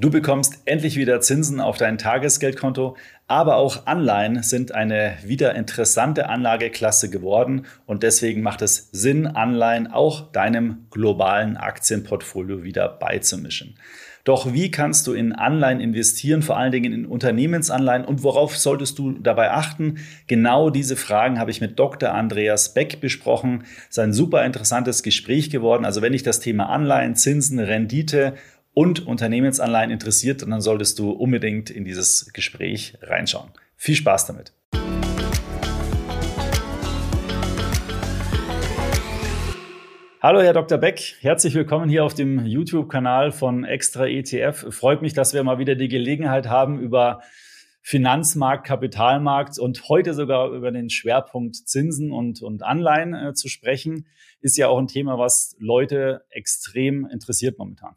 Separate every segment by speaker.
Speaker 1: Du bekommst endlich wieder Zinsen auf dein Tagesgeldkonto, aber auch Anleihen sind eine wieder interessante Anlageklasse geworden und deswegen macht es Sinn, Anleihen auch deinem globalen Aktienportfolio wieder beizumischen. Doch wie kannst du in Anleihen investieren, vor allen Dingen in Unternehmensanleihen, und worauf solltest du dabei achten? Genau diese Fragen habe ich mit Dr. Andreas Beck besprochen. Es ist ein super interessantes Gespräch geworden. Also wenn dich das Thema Anleihen, Zinsen, Rendite und Unternehmensanleihen interessiert, dann solltest du unbedingt in dieses Gespräch reinschauen. Viel Spaß damit! Hallo Herr Dr. Beck, herzlich willkommen hier auf dem YouTube-Kanal von Extra ETF. Freut mich, dass wir mal wieder die Gelegenheit haben, über Finanzmarkt, Kapitalmarkt und heute sogar über den Schwerpunkt Zinsen und Anleihen zu sprechen. Ist ja auch ein Thema, was Leute extrem interessiert momentan.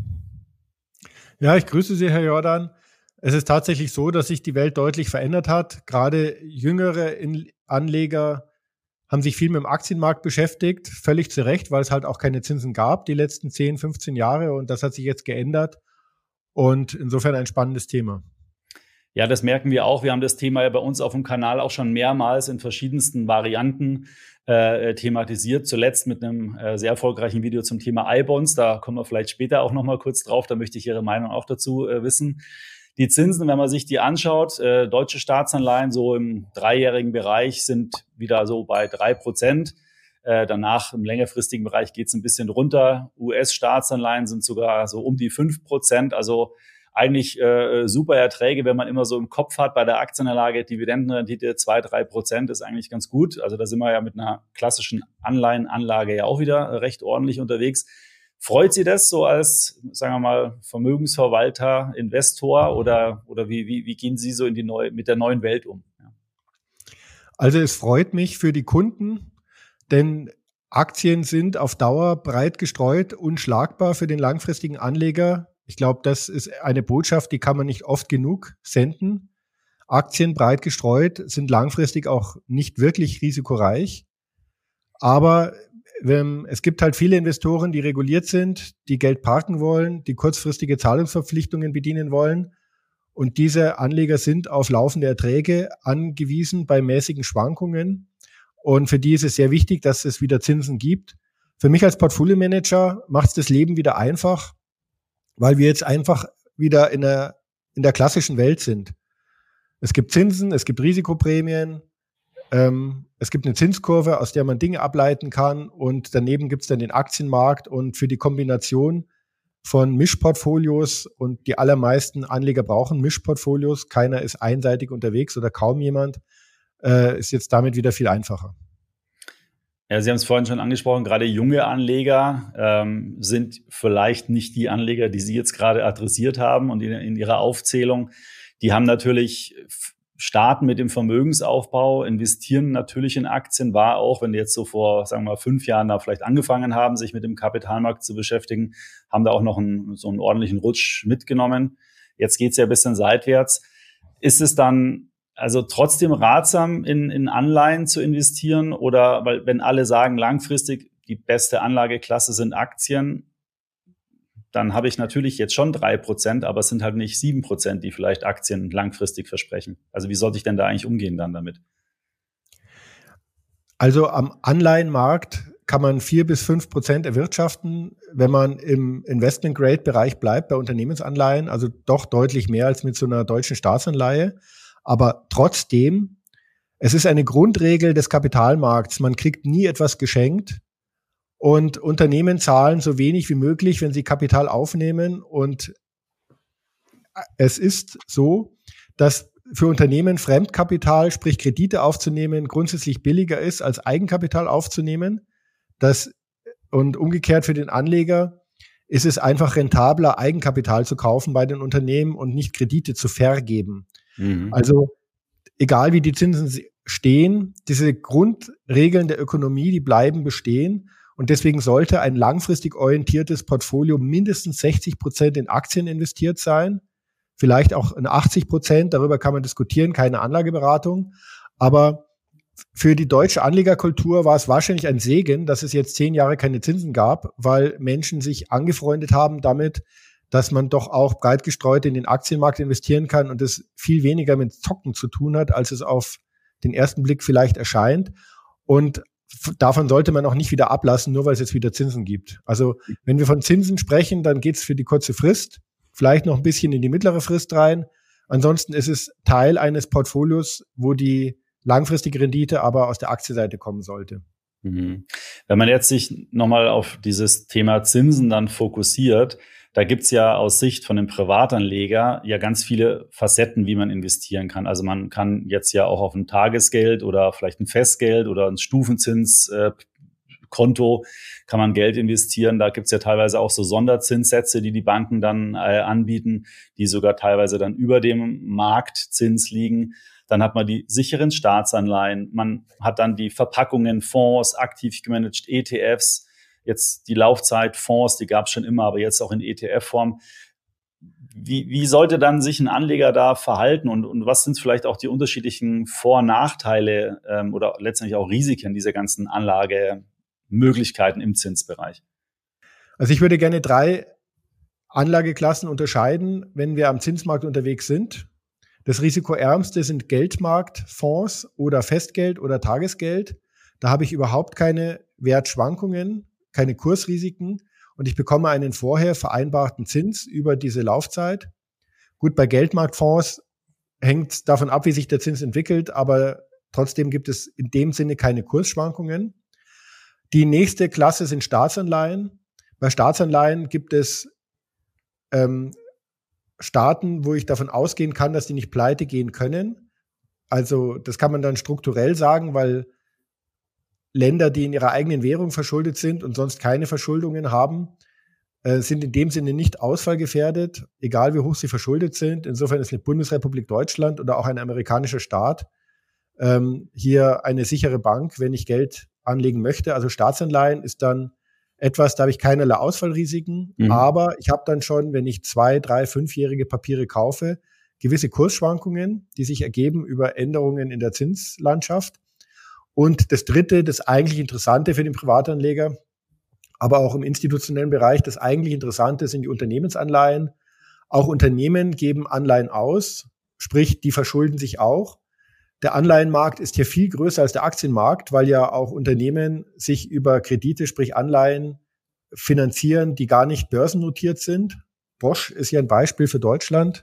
Speaker 2: Ja, ich grüße Sie, Herr Jordan. Es ist tatsächlich so, dass sich die Welt deutlich verändert hat. Gerade jüngere Anleger haben sich viel mit dem Aktienmarkt beschäftigt, völlig zu Recht, weil es halt auch keine Zinsen gab die letzten 10, 15 Jahre, und das hat sich jetzt geändert und insofern ein spannendes Thema.
Speaker 1: Ja, das merken wir auch. Wir haben das Thema ja bei uns auf dem Kanal auch schon mehrmals in verschiedensten Varianten thematisiert. Zuletzt mit einem sehr erfolgreichen Video zum Thema iBonds. Da kommen wir vielleicht später auch noch mal kurz drauf. Da möchte ich Ihre Meinung auch dazu wissen. Die Zinsen, wenn man sich die anschaut, deutsche Staatsanleihen so im dreijährigen Bereich sind wieder so bei 3%. Danach im längerfristigen Bereich geht es ein bisschen runter. US-Staatsanleihen sind sogar so um die 5%. Also eigentlich super Erträge, wenn man immer so im Kopf hat, bei der Aktienanlage Dividendenrendite 2-3% ist eigentlich ganz gut. Also da sind wir ja mit einer klassischen Anleihenanlage ja auch wieder recht ordentlich unterwegs. Freut Sie das so als, sagen wir mal, Vermögensverwalter, Investor oder wie gehen Sie so mit der neuen Welt um? Ja.
Speaker 2: Also es freut mich für die Kunden, denn Aktien sind auf Dauer breit gestreut, unschlagbar für den langfristigen Anleger. Ich glaube, das ist eine Botschaft, die kann man nicht oft genug senden. Aktien breit gestreut sind langfristig auch nicht wirklich risikoreich. Aber es gibt halt viele Investoren, die reguliert sind, die Geld parken wollen, die kurzfristige Zahlungsverpflichtungen bedienen wollen. Und diese Anleger sind auf laufende Erträge angewiesen bei mäßigen Schwankungen. Und für die ist es sehr wichtig, dass es wieder Zinsen gibt. Für mich als Portfolio-Manager macht es das Leben wieder einfach, weil wir jetzt einfach wieder in der klassischen Welt sind. Es gibt Zinsen, es gibt Risikoprämien, es gibt eine Zinskurve, aus der man Dinge ableiten kann, und daneben gibt es dann den Aktienmarkt, und für die Kombination von Mischportfolios, und die allermeisten Anleger brauchen Mischportfolios, keiner ist einseitig unterwegs oder kaum jemand, ist jetzt damit wieder viel einfacher.
Speaker 1: Ja, Sie haben es vorhin schon angesprochen, gerade junge Anleger sind vielleicht nicht die Anleger, die Sie jetzt gerade adressiert haben und in Ihrer Aufzählung. Die haben natürlich, starten mit dem Vermögensaufbau, investieren natürlich in Aktien, war auch, wenn die jetzt so vor, sagen wir mal, 5 Jahren da vielleicht angefangen haben, sich mit dem Kapitalmarkt zu beschäftigen, haben da auch noch so einen ordentlichen Rutsch mitgenommen. Jetzt geht's ja ein bisschen seitwärts. Ist es dann also trotzdem ratsam, in Anleihen zu investieren, oder, weil wenn alle sagen, langfristig die beste Anlageklasse sind Aktien, dann habe ich natürlich jetzt schon 3%, aber es sind halt nicht 7%, die vielleicht Aktien langfristig versprechen. Also wie sollte ich denn da eigentlich umgehen dann damit?
Speaker 2: Also am Anleihenmarkt kann man 4-5% erwirtschaften, wenn man im Investment-Grade-Bereich bleibt bei Unternehmensanleihen, also doch deutlich mehr als mit so einer deutschen Staatsanleihe. Aber trotzdem, es ist eine Grundregel des Kapitalmarkts. Man kriegt nie etwas geschenkt, und Unternehmen zahlen so wenig wie möglich, wenn sie Kapital aufnehmen. Und es ist so, dass für Unternehmen Fremdkapital, sprich Kredite aufzunehmen, grundsätzlich billiger ist, als Eigenkapital aufzunehmen. Und umgekehrt für den Anleger ist es einfach rentabler, Eigenkapital zu kaufen bei den Unternehmen und nicht Kredite zu vergeben. Also egal wie die Zinsen stehen, diese Grundregeln der Ökonomie, die bleiben bestehen, und deswegen sollte ein langfristig orientiertes Portfolio mindestens 60% in Aktien investiert sein, vielleicht auch in 80%, darüber kann man diskutieren, keine Anlageberatung, aber für die deutsche Anlegerkultur war es wahrscheinlich ein Segen, dass es jetzt 10 Jahre keine Zinsen gab, weil Menschen sich angefreundet haben damit, dass man doch auch breit gestreut in den Aktienmarkt investieren kann und es viel weniger mit Zocken zu tun hat, als es auf den ersten Blick vielleicht erscheint. Und davon sollte man auch nicht wieder ablassen, nur weil es jetzt wieder Zinsen gibt. Also wenn wir von Zinsen sprechen, dann geht es für die kurze Frist, vielleicht noch ein bisschen in die mittlere Frist rein. Ansonsten ist es Teil eines Portfolios, wo die langfristige Rendite aber aus der Aktienseite kommen sollte.
Speaker 1: Wenn man jetzt sich nochmal auf dieses Thema Zinsen dann fokussiert, da gibt's ja aus Sicht von einem Privatanleger ja ganz viele Facetten, wie man investieren kann. Also man kann jetzt ja auch auf ein Tagesgeld oder vielleicht ein Festgeld oder ein Stufenzinskonto kann man Geld investieren. Da gibt's ja teilweise auch so Sonderzinssätze, die Banken dann anbieten, die sogar teilweise dann über dem Marktzins liegen. Dann hat man die sicheren Staatsanleihen, man hat dann die Verpackungen, Fonds, aktiv gemanagt ETFs, jetzt die Laufzeitfonds, die gab es schon immer, aber jetzt auch in ETF-Form. Wie sollte dann sich ein Anleger da verhalten und was sind vielleicht auch die unterschiedlichen Vor- und Nachteile oder letztendlich auch Risiken dieser ganzen Anlagemöglichkeiten im Zinsbereich?
Speaker 2: Also ich würde gerne 3 Anlageklassen unterscheiden, wenn wir am Zinsmarkt unterwegs sind. Das risikoärmste sind Geldmarktfonds oder Festgeld oder Tagesgeld. Da habe ich überhaupt keine Wertschwankungen, keine Kursrisiken und ich bekomme einen vorher vereinbarten Zins über diese Laufzeit. Gut, bei Geldmarktfonds hängt es davon ab, wie sich der Zins entwickelt, aber trotzdem gibt es in dem Sinne keine Kursschwankungen. Die nächste Klasse sind Staatsanleihen. Bei Staatsanleihen gibt es Staaten, wo ich davon ausgehen kann, dass die nicht pleite gehen können. Also das kann man dann strukturell sagen, weil Länder, die in ihrer eigenen Währung verschuldet sind und sonst keine Verschuldungen haben, sind in dem Sinne nicht ausfallgefährdet, egal wie hoch sie verschuldet sind. Insofern ist eine Bundesrepublik Deutschland oder auch ein amerikanischer Staat hier eine sichere Bank, wenn ich Geld anlegen möchte. Also Staatsanleihen ist dann etwas, da habe ich keinerlei Ausfallrisiken, aber ich habe dann schon, wenn ich 2-, 3-, 5-jährige Papiere kaufe, gewisse Kursschwankungen, die sich ergeben über Änderungen in der Zinslandschaft. Und das dritte, das eigentlich Interessante für den Privatanleger, aber auch im institutionellen Bereich, das eigentlich Interessante sind die Unternehmensanleihen. Auch Unternehmen geben Anleihen aus, sprich, die verschulden sich auch. Der Anleihenmarkt ist hier viel größer als der Aktienmarkt, weil ja auch Unternehmen sich über Kredite, sprich Anleihen, finanzieren, die gar nicht börsennotiert sind. Bosch ist ja ein Beispiel für Deutschland.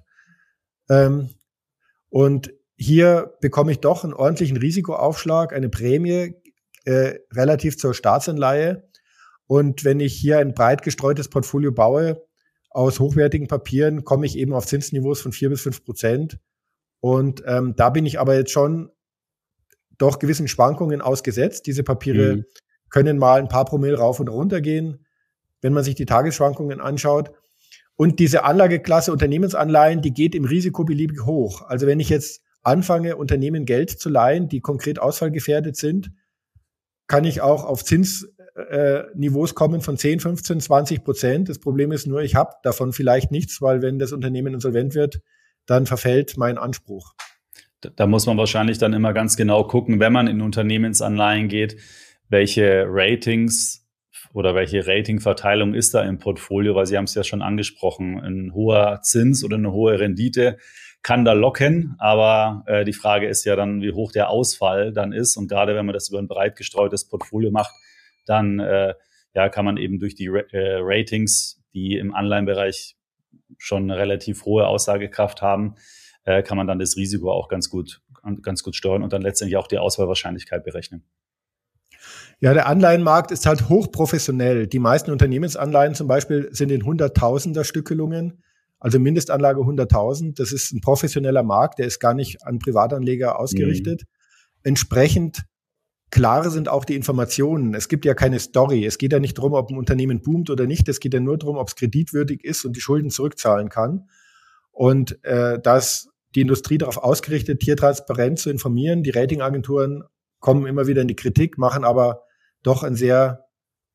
Speaker 2: Und hier bekomme ich doch einen ordentlichen Risikoaufschlag, eine Prämie relativ zur Staatsanleihe. Und wenn ich hier ein breit gestreutes Portfolio baue aus hochwertigen Papieren, komme ich eben auf Zinsniveaus von 4-5%. Und da bin ich aber jetzt schon doch gewissen Schwankungen ausgesetzt. Diese Papiere können mal ein paar Promille rauf und runter gehen, wenn man sich die Tagesschwankungen anschaut. Und diese Anlageklasse Unternehmensanleihen, die geht im Risiko beliebig hoch. Also wenn ich jetzt anfange, Unternehmen Geld zu leihen, die konkret ausfallgefährdet sind, kann ich auch auf Zinsniveaus kommen von 10, 15, 20%. Das Problem ist nur, ich habe davon vielleicht nichts, weil wenn das Unternehmen insolvent wird, dann verfällt mein Anspruch.
Speaker 1: Da muss man wahrscheinlich dann immer ganz genau gucken, wenn man in Unternehmensanleihen geht, welche Ratings oder welche Ratingverteilung ist da im Portfolio, weil Sie haben es ja schon angesprochen, ein hoher Zins oder eine hohe Rendite kann da locken, aber die Frage ist ja dann, wie hoch der Ausfall dann ist und gerade wenn man das über ein breit gestreutes Portfolio macht, dann kann man eben durch die Ratings, die im Anleihenbereich schon eine relativ hohe Aussagekraft haben, kann man dann das Risiko auch ganz gut steuern und dann letztendlich auch die Auswahlwahrscheinlichkeit berechnen.
Speaker 2: Ja, der Anleihenmarkt ist halt hochprofessionell. Die meisten Unternehmensanleihen zum Beispiel sind in Hunderttausender-Stückelungen, also Mindestanlage 100.000. Das ist ein professioneller Markt, der ist gar nicht an Privatanleger ausgerichtet. Entsprechend klar sind auch die Informationen. Es gibt ja keine Story. Es geht ja nicht darum, ob ein Unternehmen boomt oder nicht. Es geht ja nur darum, ob es kreditwürdig ist und die Schulden zurückzahlen kann. Und dass die Industrie darauf ausgerichtet, hier transparent zu informieren. Die Ratingagenturen kommen immer wieder in die Kritik, machen aber doch einen sehr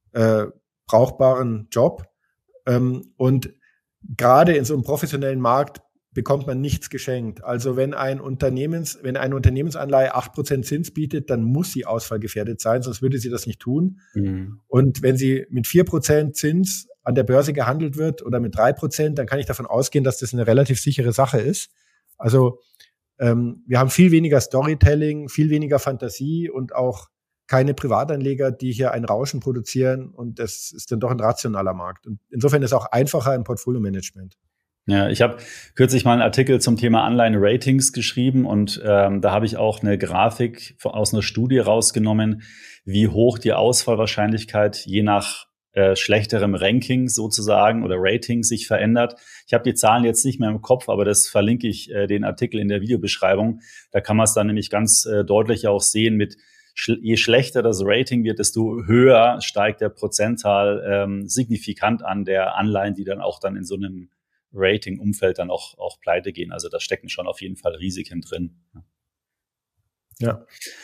Speaker 2: brauchbaren Job. Und gerade in so einem professionellen Markt bekommt man nichts geschenkt. Also wenn eine Unternehmensanleihe 8% Zins bietet, dann muss sie ausfallgefährdet sein, sonst würde sie das nicht tun. Und wenn sie mit 4% Zins an der Börse gehandelt wird oder mit 3%, dann kann ich davon ausgehen, dass das eine relativ sichere Sache ist. Also wir haben viel weniger Storytelling, viel weniger Fantasie und auch keine Privatanleger, die hier ein Rauschen produzieren, und das ist dann doch ein rationaler Markt. Und insofern ist es auch einfacher im Portfolio-Management.
Speaker 1: Ja, ich habe kürzlich mal einen Artikel zum Thema Anleihen-Ratings geschrieben und da habe ich auch eine Grafik aus einer Studie rausgenommen, wie hoch die Ausfallwahrscheinlichkeit je nach schlechterem Ranking sozusagen oder Rating sich verändert. Ich habe die Zahlen jetzt nicht mehr im Kopf, aber das verlinke ich den Artikel in der Videobeschreibung. Da kann man es dann nämlich ganz deutlich auch sehen, mit je schlechter das Rating wird, desto höher steigt der Prozentzahl signifikant an der Anleihen, die dann auch dann in so einem Rating-Umfeld dann auch pleite gehen. Also da stecken schon auf jeden Fall Risiken drin.
Speaker 2: Ja.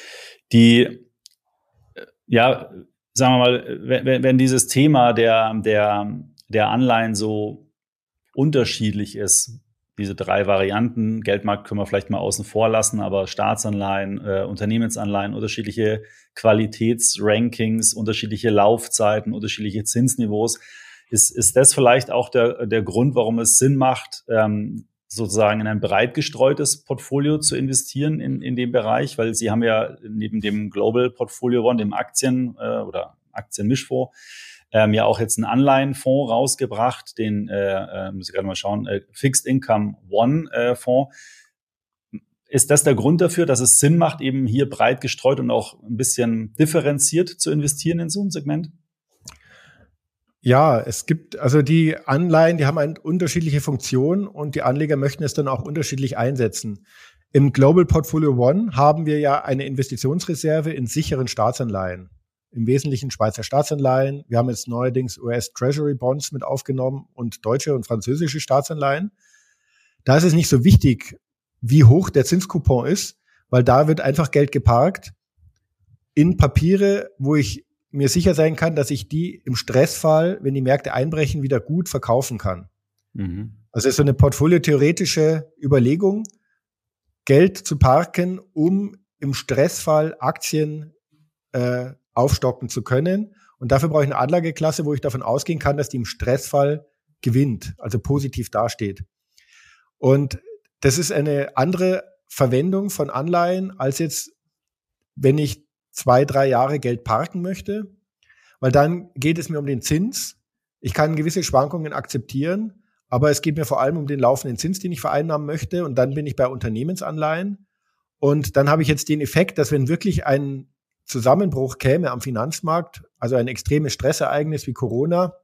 Speaker 1: Sagen wir mal, wenn dieses Thema der Anleihen so unterschiedlich ist, diese 3 Varianten, Geldmarkt können wir vielleicht mal außen vor lassen, aber Staatsanleihen, Unternehmensanleihen, unterschiedliche Qualitätsrankings, unterschiedliche Laufzeiten, unterschiedliche Zinsniveaus, ist das vielleicht auch der Grund, warum es Sinn macht, sozusagen in ein breit gestreutes Portfolio zu investieren in dem Bereich, weil Sie haben ja neben dem Global Portfolio One, dem Aktien- oder Aktienmischfonds, ja auch jetzt einen Anleihenfonds rausgebracht, den, muss ich gerade mal schauen, Fixed Income One Fonds. Ist das der Grund dafür, dass es Sinn macht, eben hier breit gestreut und auch ein bisschen differenziert zu investieren in so ein Segment?
Speaker 2: Ja, es gibt, also die Anleihen, die haben eine unterschiedliche Funktion und die Anleger möchten es dann auch unterschiedlich einsetzen. Im Global Portfolio One haben wir ja eine Investitionsreserve in sicheren Staatsanleihen. Im Wesentlichen Schweizer Staatsanleihen. Wir haben jetzt neuerdings US Treasury Bonds mit aufgenommen und deutsche und französische Staatsanleihen. Da ist es nicht so wichtig, wie hoch der Zinskupon ist, weil da wird einfach Geld geparkt in Papiere, wo ich mir sicher sein kann, dass ich die im Stressfall, wenn die Märkte einbrechen, wieder gut verkaufen kann. Mhm. Also es ist so eine portfoliotheoretische Überlegung, Geld zu parken, um im Stressfall Aktien aufstocken zu können. Und dafür brauche ich eine Anlageklasse, wo ich davon ausgehen kann, dass die im Stressfall gewinnt, also positiv dasteht. Und das ist eine andere Verwendung von Anleihen, als jetzt, wenn ich 2-3 Jahre Geld parken möchte, weil dann geht es mir um den Zins. Ich kann gewisse Schwankungen akzeptieren, aber es geht mir vor allem um den laufenden Zins, den ich vereinnahmen möchte. Und dann bin ich bei Unternehmensanleihen. Und dann habe ich jetzt den Effekt, dass wenn wirklich ein Zusammenbruch käme am Finanzmarkt, also ein extremes Stressereignis wie Corona,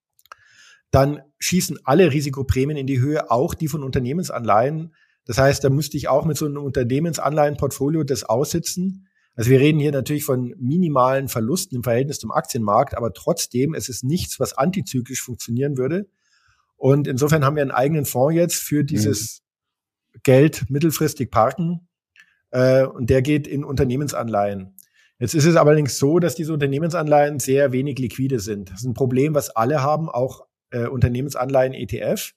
Speaker 2: dann schießen alle Risikoprämien in die Höhe, auch die von Unternehmensanleihen. Das heißt, da müsste ich auch mit so einem Unternehmensanleihenportfolio das aussitzen. Also wir reden hier natürlich von minimalen Verlusten im Verhältnis zum Aktienmarkt, aber trotzdem, es ist nichts, was antizyklisch funktionieren würde. Und insofern haben wir einen eigenen Fonds jetzt für dieses Geld mittelfristig parken. Und der geht in Unternehmensanleihen. Jetzt ist es allerdings so, dass diese Unternehmensanleihen sehr wenig liquide sind. Das ist ein Problem, was alle haben, auch Unternehmensanleihen ETF.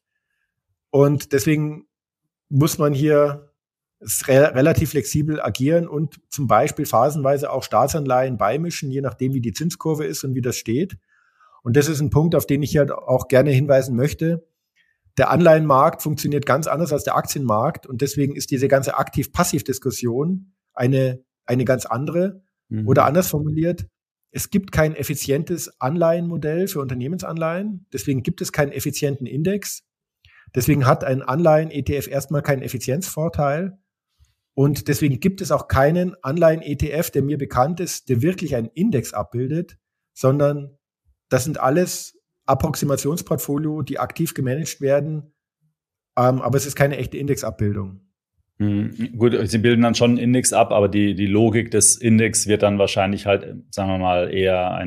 Speaker 2: Und deswegen muss man hier relativ flexibel agieren und zum Beispiel phasenweise auch Staatsanleihen beimischen, je nachdem, wie die Zinskurve ist und wie das steht. Und das ist ein Punkt, auf den ich hier auch gerne hinweisen möchte. Der Anleihenmarkt funktioniert ganz anders als der Aktienmarkt und deswegen ist diese ganze Aktiv-Passiv-Diskussion eine ganz andere. Oder anders formuliert, es gibt kein effizientes Anleihenmodell für Unternehmensanleihen, deswegen gibt es keinen effizienten Index. Deswegen hat ein Anleihen-ETF erstmal keinen Effizienzvorteil. Und deswegen gibt es auch keinen Anleihen-ETF, der mir bekannt ist, der wirklich einen Index abbildet, sondern das sind alles Approximationsportfolio, die aktiv gemanagt werden. Aber es ist keine echte Indexabbildung.
Speaker 1: Gut, Sie bilden dann schon einen Index ab, aber die Logik des Index wird dann wahrscheinlich halt, sagen wir mal, eher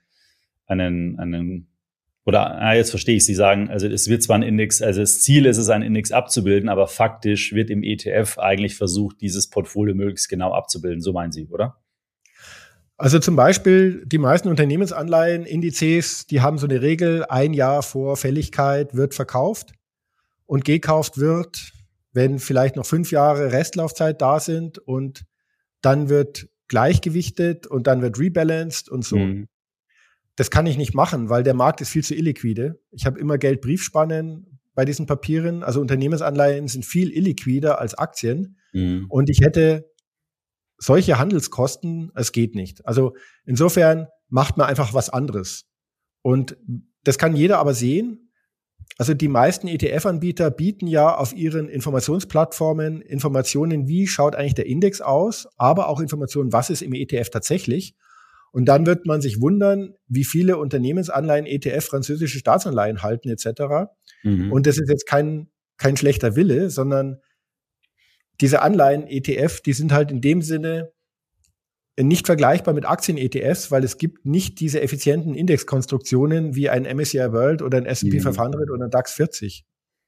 Speaker 1: jetzt verstehe ich, Sie sagen, also es wird zwar ein Index, also das Ziel ist es, einen Index abzubilden, aber faktisch wird im ETF eigentlich versucht, dieses Portfolio möglichst genau abzubilden. So meinen Sie, oder?
Speaker 2: Also zum Beispiel die meisten Unternehmensanleihen-Indizes, die haben so eine Regel, 1 Jahr vor Fälligkeit wird verkauft und gekauft wird, wenn vielleicht noch 5 Jahre Restlaufzeit da sind und dann wird gleichgewichtet und dann wird rebalanced und so. das kann ich nicht machen, weil der Markt ist viel zu illiquide. Ich habe immer Geldbriefspannen bei diesen Papieren. Also Unternehmensanleihen sind viel illiquider als Aktien. Und ich hätte solche Handelskosten, es geht nicht. Also insofern macht man einfach was anderes. Und das kann jeder aber sehen. Also die meisten ETF-Anbieter bieten ja auf ihren Informationsplattformen Informationen, wie schaut eigentlich der Index aus, aber auch Informationen, was ist im ETF tatsächlich. Und dann wird man sich wundern, wie viele Unternehmensanleihen, ETF, französische Staatsanleihen halten etc. Und das ist jetzt kein schlechter Wille, sondern diese Anleihen, ETF, die sind halt in dem Sinne nicht vergleichbar mit Aktien-ETFs, weil es gibt nicht diese effizienten Indexkonstruktionen wie ein MSCI World oder ein S&P 500 oder ein DAX 40.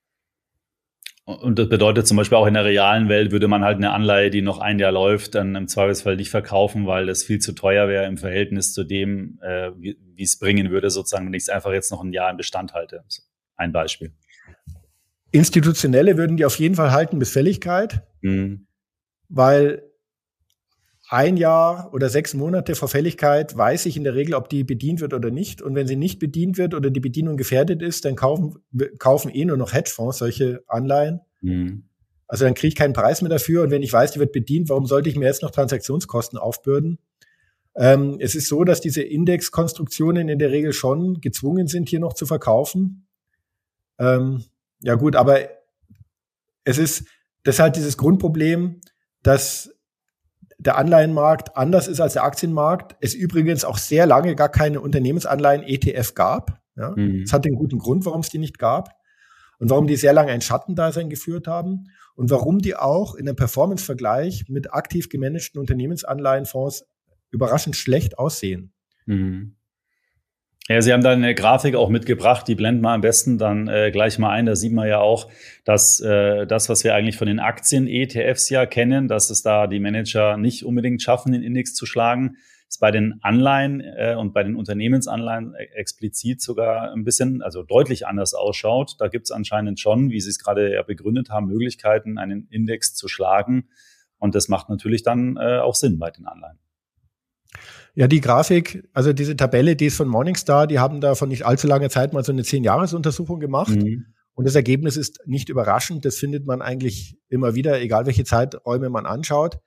Speaker 1: Und das bedeutet zum Beispiel auch in der realen Welt würde man halt eine Anleihe, die noch ein Jahr läuft, dann im Zweifelsfall nicht verkaufen, weil das viel zu teuer wäre im Verhältnis zu dem, wie es bringen würde, sozusagen, wenn ich es einfach jetzt noch ein Jahr im Bestand halte. Ein Beispiel.
Speaker 2: Institutionelle würden die auf jeden Fall halten bis Fälligkeit, weil ein Jahr oder 6 Monate vor Fälligkeit weiß ich in der Regel, ob die bedient wird oder nicht. Und wenn sie nicht bedient wird oder die Bedienung gefährdet ist, dann kaufen nur noch Hedgefonds solche Anleihen. Also dann kriege ich keinen Preis mehr dafür. Und wenn ich weiß, die wird bedient, warum sollte ich mir jetzt noch Transaktionskosten aufbürden? Es ist so, dass diese Indexkonstruktionen in der Regel schon gezwungen sind, hier noch zu verkaufen. Ja gut, aber das ist halt dieses Grundproblem, dass der Anleihenmarkt anders ist als der Aktienmarkt. Es übrigens auch sehr lange gar keine Unternehmensanleihen-ETF gab. Ja? Es hat den guten Grund, warum es die nicht gab und warum die sehr lange ein Schattendasein geführt haben und warum die auch in einem Performance-Vergleich mit aktiv gemanagten Unternehmensanleihenfonds überraschend schlecht aussehen.
Speaker 1: Ja, Sie haben da eine Grafik auch mitgebracht, die blenden wir am besten dann gleich mal ein. Da sieht man ja auch, dass das, was wir eigentlich von den Aktien-ETFs ja kennen, dass es da die Manager nicht unbedingt schaffen, den Index zu schlagen, ist bei den Anleihen und bei den Unternehmensanleihen explizit sogar ein bisschen, also deutlich anders ausschaut. Da gibt es anscheinend schon, wie Sie es gerade ja begründet haben, Möglichkeiten, einen Index zu schlagen. Und das macht natürlich dann auch Sinn bei den Anleihen.
Speaker 2: Ja, die Grafik, also diese Tabelle, die ist von Morningstar, die haben da vor nicht allzu langer Zeit mal so eine 10-Jahres-Untersuchung gemacht. Und das Ergebnis ist nicht überraschend. Das findet man eigentlich immer wieder, egal welche Zeiträume man anschaut.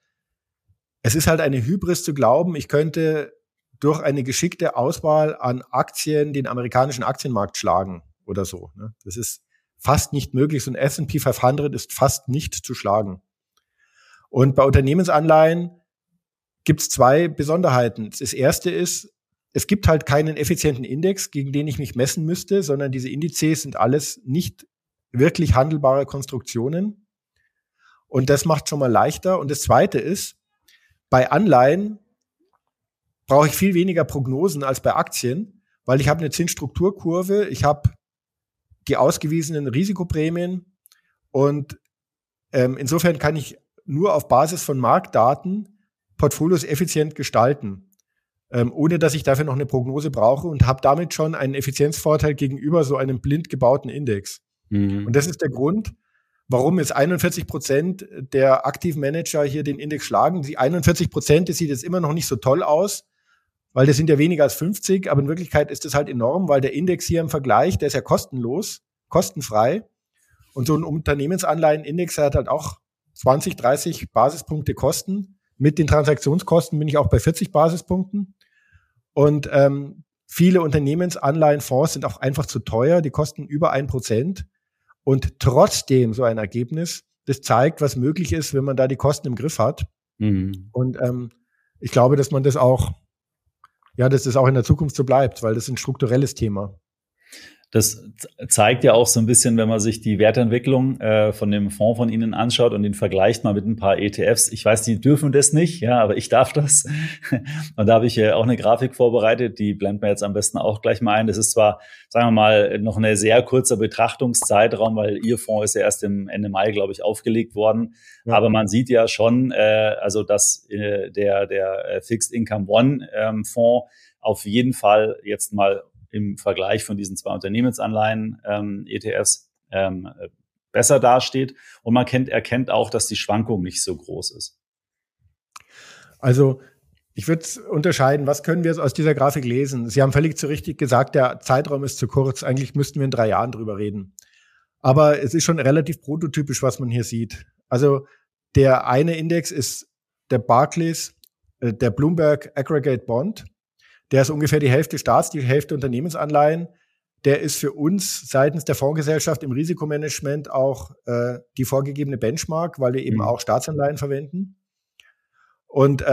Speaker 2: Es ist halt eine Hybris zu glauben, ich könnte durch eine geschickte Auswahl an Aktien den amerikanischen Aktienmarkt schlagen oder so. Das ist fast nicht möglich. So ein S&P 500 ist fast nicht zu schlagen. Und bei Unternehmensanleihen gibt es 2 Besonderheiten. Das erste ist, es gibt halt keinen effizienten Index, gegen den ich mich messen müsste, sondern diese Indizes sind alles nicht wirklich handelbare Konstruktionen. Und das macht schon mal leichter. Und das zweite ist, bei Anleihen brauche ich viel weniger Prognosen als bei Aktien, weil ich habe eine Zinsstrukturkurve, ich habe die ausgewiesenen Risikoprämien und insofern kann ich nur auf Basis von Marktdaten Portfolios effizient gestalten, ohne dass ich dafür noch eine Prognose brauche und habe damit schon einen Effizienzvorteil gegenüber so einem blind gebauten Index. Und das ist der Grund, warum jetzt 41% der aktiven Manager hier den Index schlagen. Die 41%, das sieht jetzt immer noch nicht so toll aus, weil das sind ja weniger als 50, aber in Wirklichkeit ist das halt enorm, weil der Index hier im Vergleich, der ist ja kostenlos, kostenfrei. Und so ein Unternehmensanleihenindex hat halt auch 20, 30 Basispunkte Kosten. Mit den Transaktionskosten bin ich auch bei 40 Basispunkten. Und viele Unternehmensanleihenfonds sind auch einfach zu teuer. Die kosten über 1%. Und trotzdem so ein Ergebnis, das zeigt, was möglich ist, wenn man da die Kosten im Griff hat. Und ich glaube, dass man das auch, dass das auch in der Zukunft so bleibt, weil das ist ein strukturelles Thema.
Speaker 1: Das zeigt ja auch so ein bisschen, wenn man sich die Wertentwicklung von dem Fonds von Ihnen anschaut und den vergleicht mal mit ein paar ETFs. Ich weiß, die dürfen das nicht, ja, aber ich darf das. Und da habe ich auch eine Grafik vorbereitet, die blenden wir jetzt am besten auch gleich mal ein. Das ist zwar, sagen wir mal, noch ein sehr kurzer Betrachtungszeitraum, weil Ihr Fonds ist ja erst im Ende Mai, glaube ich, aufgelegt worden. Ja. Aber man sieht ja schon, also dass der Fixed Income One Fonds auf jeden Fall jetzt mal im Vergleich von diesen 2 Unternehmensanleihen ETFs besser dasteht. Und man erkennt auch, dass die Schwankung nicht so groß ist.
Speaker 2: Also Ich würde unterscheiden, was können wir jetzt aus dieser Grafik lesen? Sie haben völlig zu richtig gesagt, der Zeitraum ist zu kurz. Eigentlich müssten wir in 3 Jahren drüber reden. Aber es ist schon relativ prototypisch, was man hier sieht. Also der eine Index ist der Barclays, der Bloomberg Aggregate Bond. Der ist ungefähr die Hälfte Staats-, die Hälfte Unternehmensanleihen. Der ist für uns seitens der Fondsgesellschaft im Risikomanagement auch die vorgegebene Benchmark, weil wir eben auch Staatsanleihen verwenden. Und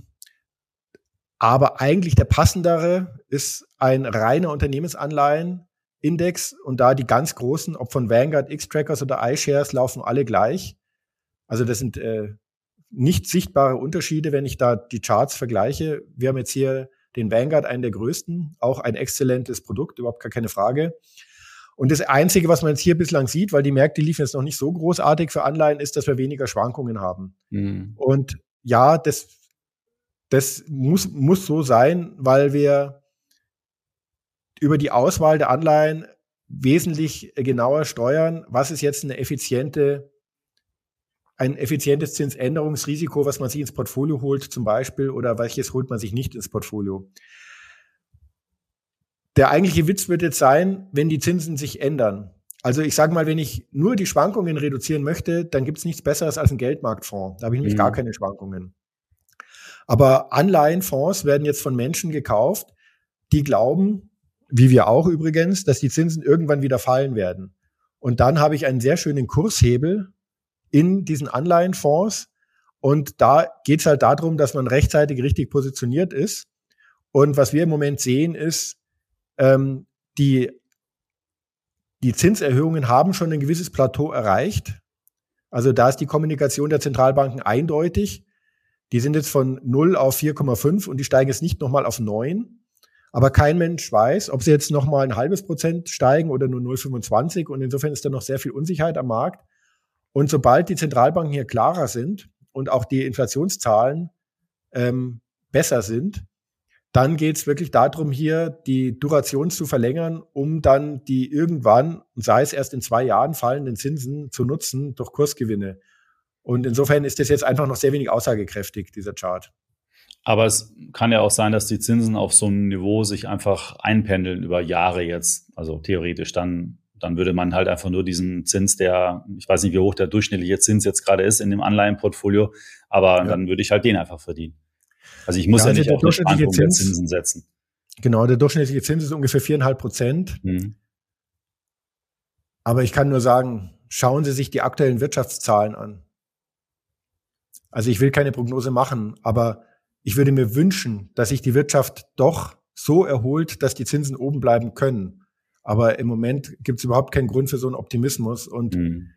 Speaker 2: aber eigentlich der passendere ist ein reiner Unternehmensanleihenindex und da die ganz großen, ob von Vanguard, X-Trackers oder iShares, laufen alle gleich. Also das sind nicht sichtbare Unterschiede, wenn ich da die Charts vergleiche. Wir haben jetzt hier den Vanguard, einen der größten, auch ein exzellentes Produkt, überhaupt gar keine Frage. Und das Einzige, was man jetzt hier bislang sieht, weil die Märkte liefen jetzt noch nicht so großartig für Anleihen, ist, dass wir weniger Schwankungen haben. Und ja, das muss so sein, weil wir über die Auswahl der Anleihen wesentlich genauer steuern, was ist jetzt ein effizientes Zinsänderungsrisiko, was man sich ins Portfolio holt zum Beispiel, oder welches holt man sich nicht ins Portfolio. Der eigentliche Witz wird jetzt sein, wenn die Zinsen sich ändern. Also ich sage mal, wenn ich nur die Schwankungen reduzieren möchte, dann gibt es nichts Besseres als einen Geldmarktfonds. Da habe ich nämlich gar keine Schwankungen. Aber Anleihenfonds werden jetzt von Menschen gekauft, die glauben, wie wir auch übrigens, dass die Zinsen irgendwann wieder fallen werden. Und dann habe ich einen sehr schönen Kurshebel in diesen Anleihenfonds. Und da geht es halt darum, dass man rechtzeitig richtig positioniert ist. Und was wir im Moment sehen, ist, die Zinserhöhungen haben schon ein gewisses Plateau erreicht. Also da ist die Kommunikation der Zentralbanken eindeutig. Die sind jetzt von 0 auf 4,5 und die steigen jetzt nicht nochmal auf 9. Aber kein Mensch weiß, ob sie jetzt nochmal 0,5% steigen oder nur 0,25. Und insofern ist da noch sehr viel Unsicherheit am Markt. Und sobald die Zentralbanken hier klarer sind und auch die Inflationszahlen besser sind, dann geht es wirklich darum, hier die Duration zu verlängern, um dann die irgendwann, sei es erst in 2 Jahren, fallenden Zinsen zu nutzen durch Kursgewinne. Und insofern ist das jetzt einfach noch sehr wenig aussagekräftig, dieser Chart.
Speaker 1: Aber es kann ja auch sein, dass die Zinsen auf so einem Niveau sich einfach einpendeln über Jahre jetzt. Also theoretisch dann würde man halt einfach nur diesen Zins, ich weiß nicht, wie hoch der durchschnittliche Zins jetzt gerade ist in dem Anleihenportfolio, aber dann würde ich halt den einfach verdienen. Also ich muss ja nicht auf eine Schwankung der Zinsen setzen.
Speaker 2: Genau, der durchschnittliche Zins ist ungefähr 4,5%. Aber ich kann nur sagen, schauen Sie sich die aktuellen Wirtschaftszahlen an. Also ich will keine Prognose machen, aber ich würde mir wünschen, dass sich die Wirtschaft doch so erholt, dass die Zinsen oben bleiben können. Aber im Moment gibt es überhaupt keinen Grund für so einen Optimismus. Und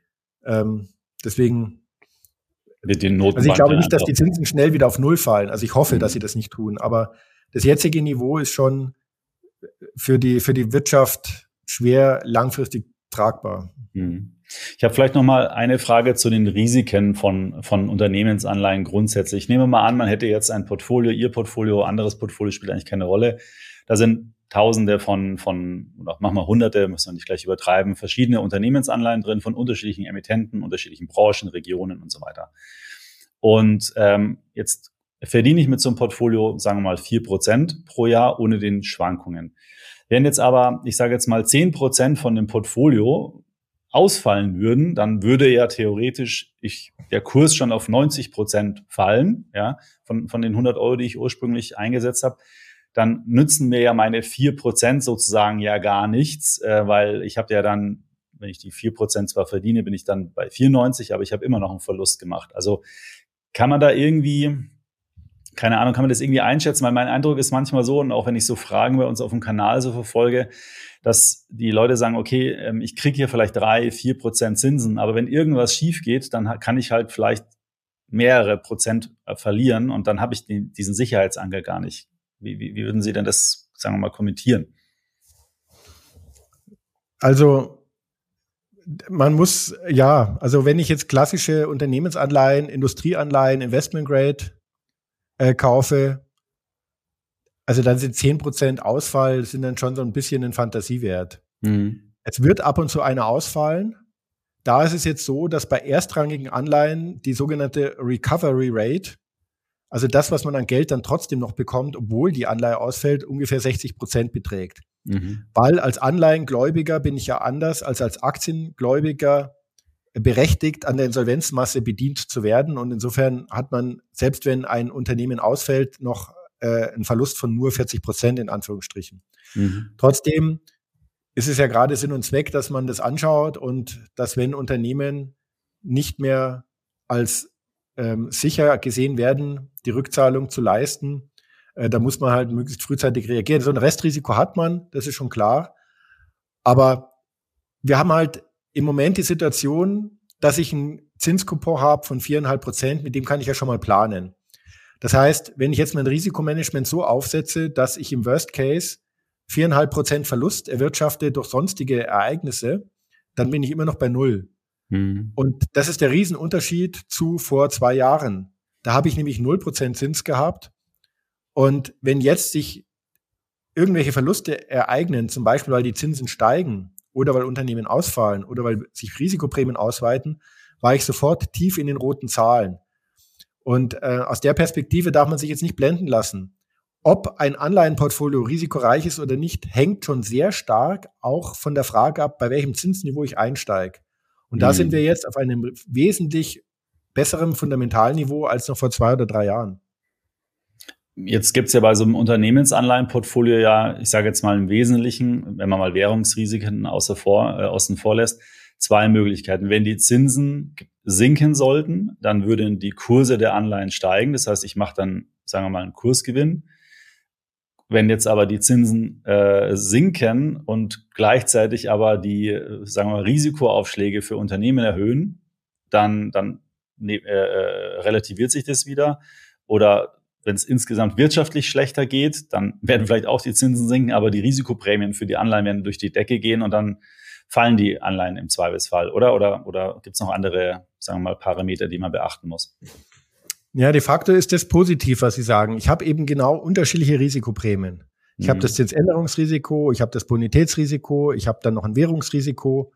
Speaker 2: deswegen also ich glaube nicht, dass die Zinsen schnell wieder auf Null fallen. Also ich hoffe, dass sie das nicht tun. Aber das jetzige Niveau ist schon für die Wirtschaft schwer langfristig tragbar.
Speaker 1: Ich habe vielleicht noch mal eine Frage zu den Risiken von Unternehmensanleihen grundsätzlich. Ich nehme mal an, man hätte jetzt ein Portfolio, Ihr Portfolio, anderes Portfolio spielt eigentlich keine Rolle. Da sind Tausende von oder manchmal Hunderte, müssen wir nicht gleich übertreiben, verschiedene Unternehmensanleihen drin von unterschiedlichen Emittenten, unterschiedlichen Branchen, Regionen und so weiter. Und jetzt verdiene ich mit so einem Portfolio, sagen wir mal, 4% pro Jahr ohne den Schwankungen. Wenn jetzt aber, ich sage jetzt mal 10% von dem Portfolio ausfallen würden, dann würde ja theoretisch der Kurs schon auf 90% fallen, ja, von den 100 Euro, die ich ursprünglich eingesetzt habe. Dann nützen mir ja meine 4% sozusagen ja gar nichts, weil ich habe ja dann, wenn ich die 4% zwar verdiene, bin ich dann bei 94, aber ich habe immer noch einen Verlust gemacht. Also kann man da irgendwie, keine Ahnung, kann man das irgendwie einschätzen? Weil mein Eindruck ist manchmal so, und auch wenn ich so Fragen bei uns auf dem Kanal so verfolge, dass die Leute sagen, okay, ich kriege hier vielleicht 3-4% Zinsen, aber wenn irgendwas schief geht, dann kann ich halt vielleicht mehrere Prozent verlieren und dann habe ich diesen Sicherheitsanker gar nicht. Wie würden Sie denn das, sagen wir mal, kommentieren?
Speaker 2: Also man muss, also wenn ich jetzt klassische Unternehmensanleihen, Industrieanleihen, Investment Grade kaufe, also dann sind 10% Ausfall, sind dann schon so ein bisschen ein Fantasiewert. Es wird ab und zu einer ausfallen. Da ist es jetzt so, dass bei erstrangigen Anleihen die sogenannte Recovery Rate, also das, was man an Geld dann trotzdem noch bekommt, obwohl die Anleihe ausfällt, ungefähr 60% beträgt. Weil als Anleihengläubiger bin ich ja anders als Aktiengläubiger berechtigt, an der Insolvenzmasse bedient zu werden. Und insofern hat man, selbst wenn ein Unternehmen ausfällt, noch einen Verlust von nur 40% in Anführungsstrichen. Trotzdem ist es ja gerade Sinn und Zweck, dass man das anschaut und dass, wenn Unternehmen nicht mehr als sicher gesehen werden, die Rückzahlung zu leisten, da muss man halt möglichst frühzeitig reagieren. So ein Restrisiko hat man, das ist schon klar. Aber wir haben halt im Moment die Situation, dass ich einen Zinskupon habe von 4,5%, mit dem kann ich ja schon mal planen. Das heißt, wenn ich jetzt mein Risikomanagement so aufsetze, dass ich im Worst Case 4,5% Verlust erwirtschafte durch sonstige Ereignisse, dann bin ich immer noch bei 0. Und das ist der Riesenunterschied zu vor 2 Jahren. Da habe ich nämlich 0% Zins gehabt. Und wenn jetzt sich irgendwelche Verluste ereignen, zum Beispiel weil die Zinsen steigen oder weil Unternehmen ausfallen oder weil sich Risikoprämien ausweiten, war ich sofort tief in den roten Zahlen. Und aus der Perspektive darf man sich jetzt nicht blenden lassen. Ob ein Anleihenportfolio risikoreich ist oder nicht, hängt schon sehr stark auch von der Frage ab, bei welchem Zinsniveau ich einsteige. Und da sind wir jetzt auf einem wesentlich besseren Fundamentalniveau als noch vor 2 oder 3 Jahren.
Speaker 1: Jetzt gibt's ja bei so einem Unternehmensanleihenportfolio ja, ich sage jetzt mal im Wesentlichen, wenn man mal Währungsrisiken außen vor lässt, 2 Möglichkeiten. Wenn die Zinsen sinken sollten, dann würden die Kurse der Anleihen steigen. Das heißt, ich mache dann, sagen wir mal, einen Kursgewinn. Wenn jetzt aber die Zinsen sinken und gleichzeitig aber die, sagen wir mal, Risikoaufschläge für Unternehmen erhöhen, dann relativiert sich das wieder. Oder wenn es insgesamt wirtschaftlich schlechter geht, dann werden vielleicht auch die Zinsen sinken, aber die Risikoprämien für die Anleihen werden durch die Decke gehen und dann fallen die Anleihen im Zweifelsfall, oder? Oder gibt es noch andere, sagen wir mal, Parameter, die man beachten muss?
Speaker 2: Ja, de facto ist das positiv, was Sie sagen. Ich habe eben genau unterschiedliche Risikoprämien. Ich habe das Zinsänderungsrisiko, ich habe das Bonitätsrisiko, ich habe dann noch ein Währungsrisiko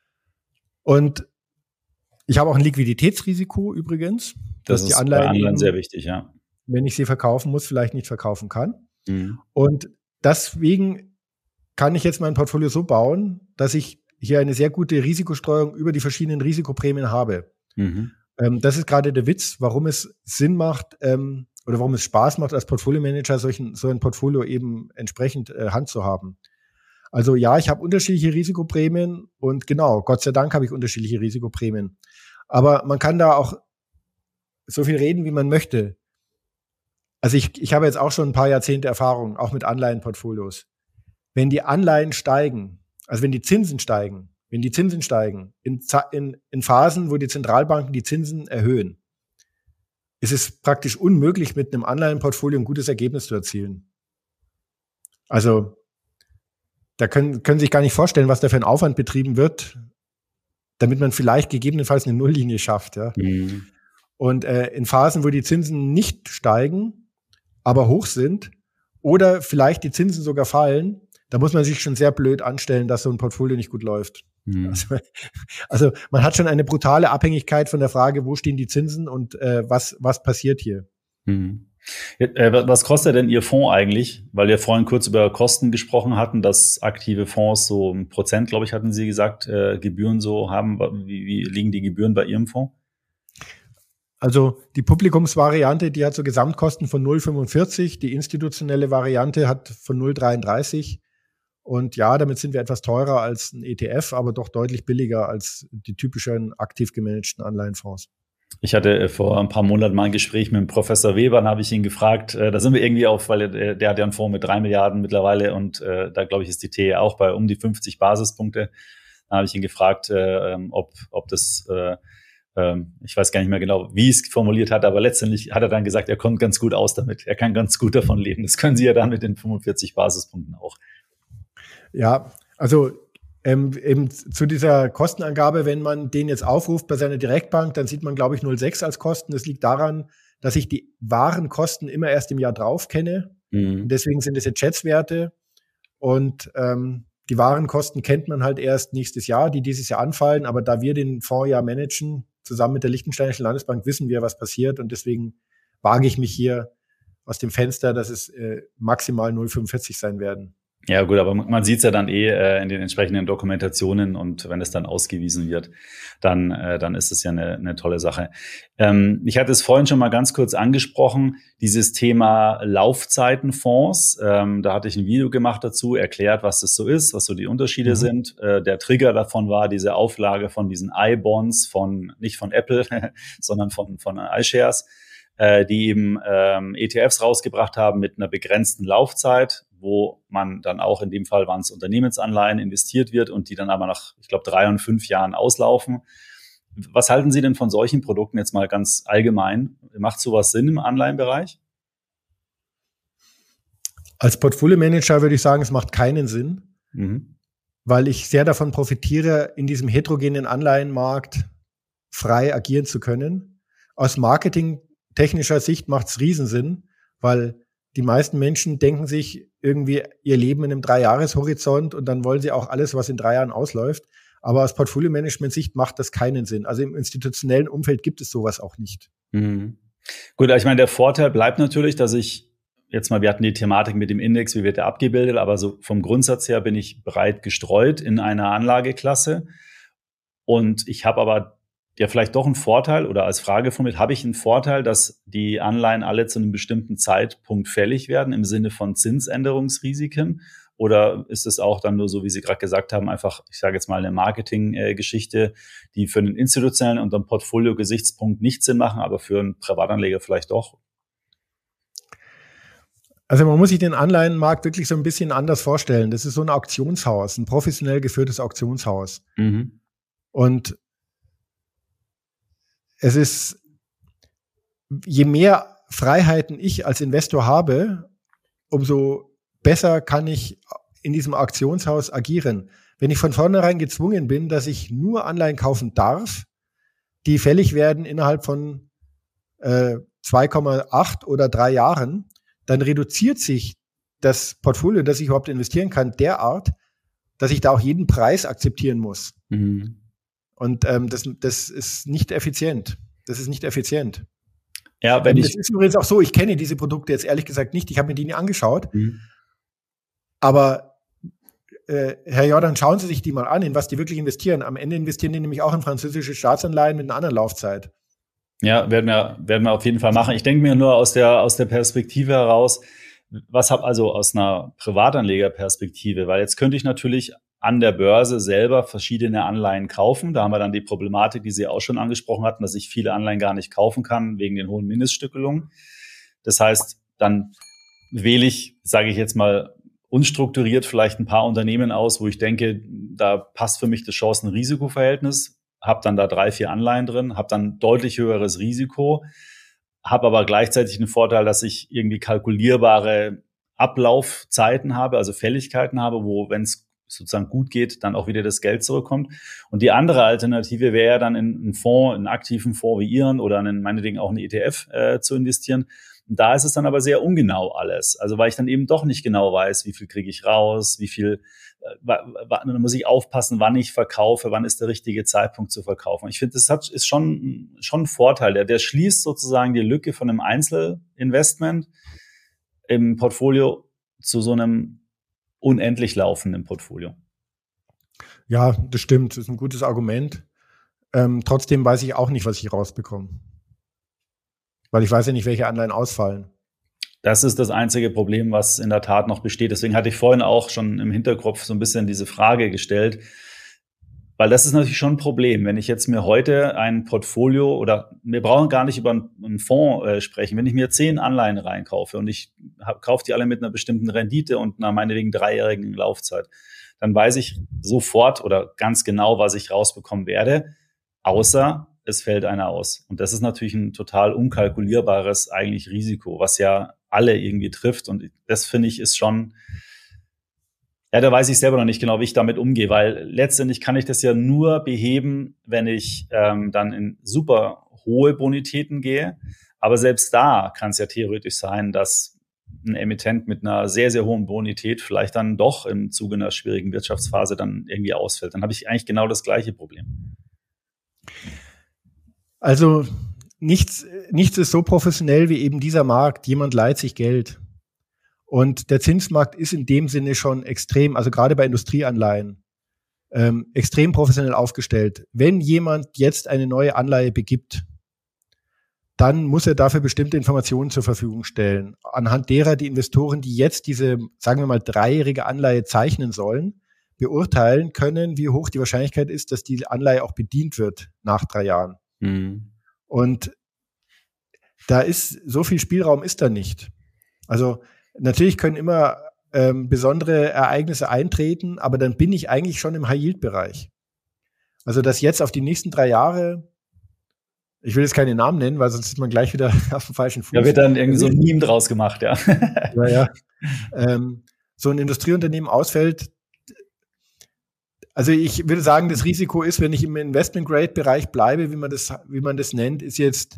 Speaker 2: und ich habe auch ein Liquiditätsrisiko übrigens.
Speaker 1: Das ist bei Anleihen sehr wichtig, ja.
Speaker 2: Wenn ich sie verkaufen muss, vielleicht nicht verkaufen kann. Und deswegen kann ich jetzt mein Portfolio so bauen, dass ich hier eine sehr gute Risikostreuung über die verschiedenen Risikoprämien habe. Das ist gerade der Witz, warum es Sinn macht oder warum es Spaß macht, als Portfolio-Manager so ein Portfolio eben entsprechend Hand zu haben. Also ja, ich habe unterschiedliche Risikoprämien und genau, Gott sei Dank habe ich unterschiedliche Risikoprämien. Aber man kann da auch so viel reden, wie man möchte. Also ich habe jetzt auch schon ein paar Jahrzehnte Erfahrung, auch mit Anleihenportfolios. Wenn die Anleihen steigen, also wenn die Zinsen steigen, in Phasen, wo die Zentralbanken die Zinsen erhöhen, ist es praktisch unmöglich, mit einem Anleihenportfolio ein gutes Ergebnis zu erzielen. Also da können Sie sich gar nicht vorstellen, was da für ein Aufwand betrieben wird, damit man vielleicht gegebenenfalls eine Nulllinie schafft. Ja. Und in Phasen, wo die Zinsen nicht steigen, aber hoch sind oder vielleicht die Zinsen sogar fallen, da muss man sich schon sehr blöd anstellen, dass so ein Portfolio nicht gut läuft. Also man hat schon eine brutale Abhängigkeit von der Frage, wo stehen die Zinsen und was passiert hier.
Speaker 1: Was kostet denn Ihr Fonds eigentlich? Weil wir vorhin kurz über Kosten gesprochen hatten, dass aktive Fonds so 1%, glaube ich, hatten Sie gesagt, Gebühren so haben. Wie liegen die Gebühren bei Ihrem Fonds?
Speaker 2: Also die Publikumsvariante, die hat so Gesamtkosten von 0,45, die institutionelle Variante hat von 0,33 und ja, damit sind wir etwas teurer als ein ETF, aber doch deutlich billiger als die typischen aktiv gemanagten Anleihenfonds.
Speaker 1: Ich hatte vor ein paar Monaten mal ein Gespräch mit dem Professor Weber, dann habe ich ihn gefragt, da sind wir irgendwie weil der hat ja einen Fonds mit 3 Milliarden mittlerweile und da glaube ich ist die TE auch bei um die 50 Basispunkte. Dann habe ich ihn gefragt, ob das ich weiß gar nicht mehr genau, wie es formuliert hat, aber letztendlich hat er dann gesagt, er kommt ganz gut aus damit. Er kann ganz gut davon leben. Das können Sie ja dann mit den 45 Basispunkten auch.
Speaker 2: Ja, also eben zu dieser Kostenangabe, wenn man den jetzt aufruft bei seiner Direktbank, dann sieht man, glaube ich, 0,6 als Kosten. Das liegt daran, dass ich die wahren Kosten immer erst im Jahr drauf kenne. Und deswegen sind es jetzt Schätzwerte. Und die wahren Kosten kennt man halt erst nächstes Jahr, die dieses Jahr anfallen. Aber da wir den Fonds ja managen, zusammen mit der Liechtensteinischen Landesbank, wissen wir, was passiert. Und deswegen wage ich mich hier aus dem Fenster, dass es maximal 0,45 sein werden.
Speaker 1: Ja gut, aber man sieht es ja dann in den entsprechenden Dokumentationen und wenn es dann ausgewiesen wird, dann ist es ja eine tolle Sache. Ich hatte es vorhin schon mal ganz kurz angesprochen, dieses Thema Laufzeitenfonds. Da hatte ich ein Video gemacht dazu, erklärt, was das so ist, was so die Unterschiede sind. Der Trigger davon war diese Auflage von diesen iBonds nicht von Apple, sondern von iShares, die eben ETFs rausgebracht haben mit einer begrenzten Laufzeit, wo man dann auch in dem Fall waren es Unternehmensanleihen investiert wird und die dann aber nach, ich glaube, 3 und 5 Jahren auslaufen. Was halten Sie denn von solchen Produkten jetzt mal ganz allgemein? Macht sowas Sinn im Anleihenbereich?
Speaker 2: Als Portfolio-Manager würde ich sagen, es macht keinen Sinn, weil ich sehr davon profitiere, in diesem heterogenen Anleihenmarkt frei agieren zu können. Aus marketingtechnischer Sicht macht es Riesensinn, weil die meisten Menschen denken sich irgendwie ihr Leben in einem 3-Jahres-Horizont und dann wollen sie auch alles, was in 3 Jahren ausläuft. Aber aus Portfolio-Management-Sicht macht das keinen Sinn. Also im institutionellen Umfeld gibt es sowas auch nicht.
Speaker 1: Gut, ich meine, der Vorteil bleibt natürlich, dass ich jetzt mal, wir hatten die Thematik mit dem Index, wie wird der abgebildet, aber so vom Grundsatz her bin ich breit gestreut in einer Anlageklasse. Und ich habe aber ja vielleicht doch einen Vorteil oder als Frage formuliert, habe ich einen Vorteil, dass die Anleihen alle zu einem bestimmten Zeitpunkt fällig werden im Sinne von Zinsänderungsrisiken? Oder ist es auch dann nur so, wie Sie gerade gesagt haben, einfach, ich sage jetzt mal, eine Marketing-Geschichte, die für einen institutionellen und einen Portfolio-Gesichtspunkt nicht Sinn machen, aber für einen Privatanleger vielleicht doch?
Speaker 2: Also man muss sich den Anleihenmarkt wirklich so ein bisschen anders vorstellen. Das ist so ein Auktionshaus, ein professionell geführtes Auktionshaus. Und es ist, je mehr Freiheiten ich als Investor habe, umso besser kann ich in diesem Auktionshaus agieren. Wenn ich von vornherein gezwungen bin, dass ich nur Anleihen kaufen darf, die fällig werden innerhalb von 2,8 oder 3 Jahren, dann reduziert sich das Portfolio, in das ich überhaupt investieren kann, derart, dass ich da auch jeden Preis akzeptieren muss. Und das ist nicht effizient. Das ist nicht effizient.
Speaker 1: Ja,
Speaker 2: das ist übrigens auch so, ich kenne diese Produkte jetzt ehrlich gesagt nicht, ich habe mir die nie angeschaut. Aber Herr Jordan, schauen Sie sich die mal an, in was die wirklich investieren. Am Ende investieren die nämlich auch in französische Staatsanleihen mit einer anderen Laufzeit.
Speaker 1: Ja, werden wir auf jeden Fall machen. Ich denke mir nur aus der Perspektive heraus, also aus einer Privatanlegerperspektive, weil jetzt könnte ich natürlich an der Börse selber verschiedene Anleihen kaufen. Da haben wir dann die Problematik, die Sie auch schon angesprochen hatten, dass ich viele Anleihen gar nicht kaufen kann wegen den hohen Mindeststückelungen. Das heißt, dann wähle ich, sage ich jetzt mal, unstrukturiert vielleicht ein paar Unternehmen aus, wo ich denke, da passt für mich das Chancen-Risiko-Verhältnis, habe dann da 3, 4 Anleihen drin, habe dann deutlich höheres Risiko, habe aber gleichzeitig den Vorteil, dass ich irgendwie kalkulierbare Ablaufzeiten habe, also Fälligkeiten habe, wo, wenn es sozusagen gut geht, dann auch wieder das Geld zurückkommt. Und die andere Alternative wäre ja dann in einen Fonds, einen aktiven Fonds wie Ihren oder in meinetwegen auch einen ETF zu investieren. Und da ist es dann aber sehr ungenau alles. Also weil ich dann eben doch nicht genau weiß, wie viel kriege ich raus, wie viel, dann muss ich aufpassen, wann ich verkaufe, wann ist der richtige Zeitpunkt zu verkaufen. Ich finde, das ist schon ein Vorteil. Der schließt sozusagen die Lücke von einem Einzelinvestment im Portfolio zu so einem unendlich laufenden Portfolio.
Speaker 2: Ja, das stimmt. Das ist ein gutes Argument. Trotzdem weiß ich auch nicht, was ich rausbekomme. Weil ich weiß ja nicht, welche Anleihen ausfallen.
Speaker 1: Das ist das einzige Problem, was in der Tat noch besteht. Deswegen hatte ich vorhin auch schon im Hinterkopf so ein bisschen diese Frage gestellt. Weil das ist natürlich schon ein Problem. Wenn ich jetzt mir heute ein Portfolio oder wir brauchen gar nicht über einen Fonds sprechen. Wenn ich mir 10 Anleihen reinkaufe und ich kaufe die alle mit einer bestimmten Rendite und einer meinetwegen 3-jährigen Laufzeit, dann weiß ich sofort oder ganz genau, was ich rausbekommen werde, außer es fällt einer aus. Und das ist natürlich ein total unkalkulierbares eigentlich Risiko, was ja alle irgendwie trifft. Und das finde ich ist schon, ja, da weiß ich selber noch nicht genau, wie ich damit umgehe, weil letztendlich kann ich das ja nur beheben, wenn ich dann in super hohe Bonitäten gehe. Aber selbst da kann es ja theoretisch sein, dass ein Emittent mit einer sehr, sehr hohen Bonität vielleicht dann doch im Zuge einer schwierigen Wirtschaftsphase dann irgendwie ausfällt. Dann habe ich eigentlich genau das gleiche Problem.
Speaker 2: Also nichts ist so professionell wie eben dieser Markt. Jemand leiht sich Geld. Und der Zinsmarkt ist in dem Sinne schon extrem, also gerade bei Industrieanleihen, extrem professionell aufgestellt. Wenn jemand jetzt eine neue Anleihe begibt, dann muss er dafür bestimmte Informationen zur Verfügung stellen, anhand derer die Investoren, die jetzt diese, sagen wir mal, 3-jährige Anleihe zeichnen sollen, beurteilen können, wie hoch die Wahrscheinlichkeit ist, dass die Anleihe auch bedient wird nach 3 Jahren. Mhm. Und da ist, so viel Spielraum ist da nicht. Also natürlich können immer besondere Ereignisse eintreten, aber dann bin ich eigentlich schon im High-Yield-Bereich. Also dass jetzt auf die nächsten 3 Jahre, ich will jetzt keine Namen nennen, weil sonst ist man gleich wieder auf dem falschen Fuß.
Speaker 1: Da wird dann irgendwie so ein Meme draus gemacht, ja.
Speaker 2: Naja, so ein Industrieunternehmen ausfällt. Also ich würde sagen, das Risiko ist, wenn ich im Investment-Grade-Bereich bleibe, wie man das nennt, ist jetzt